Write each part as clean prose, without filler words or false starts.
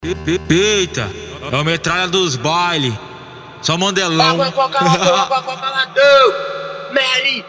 Eita, é o metralha dos baile. Só mandelão. Mary,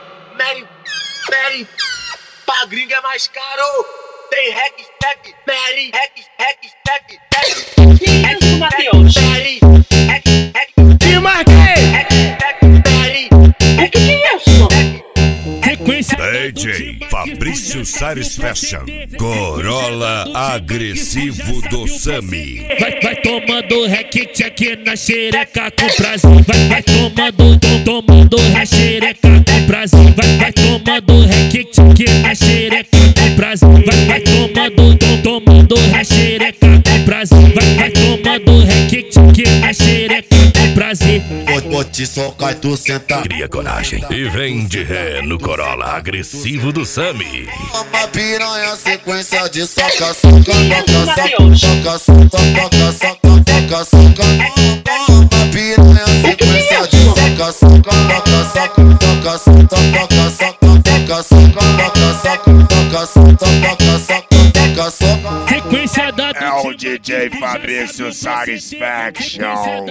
pra gringa é mais caro. Tem hashtag Mary, hashtag Matheus. Mary, Te marquei! Mary, O que é isso? Sequência. DJ Fabrício Sares Fashion, Corolla agressivo do Sami. Vai tomando requinte aqui na xereca com prazer. Vai tomando xereca com prazer. Vai tomando requinte aqui na xereca com prazer. Vai tomando xereca com prazer. Vai tomando requinte aqui na xereca com prazer. Vou te socar e tu sentar. Cria coragem e vem de ré no Corolla agressivo do Sami. Uma piranha, sequência de soca, soca, Matheus. soca, soca, soca, soca, soca. Uma piranha, sequência de soca, soca, soca, soca, soca, soca, soca, soca, soca, soca, soca. Sequência da É o DJ Fabrício Sares Fashion.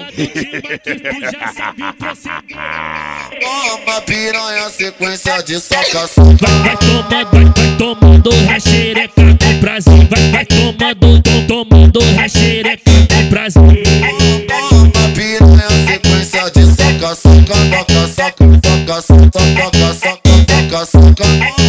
Uma piranha, sequência de soca, soca. Vai tomando xereca com prazer. Vai tomando xereca com prazer. Uma piranha, sequência de soca, soca, soca, soca, soca, soca, soca, soca, soca.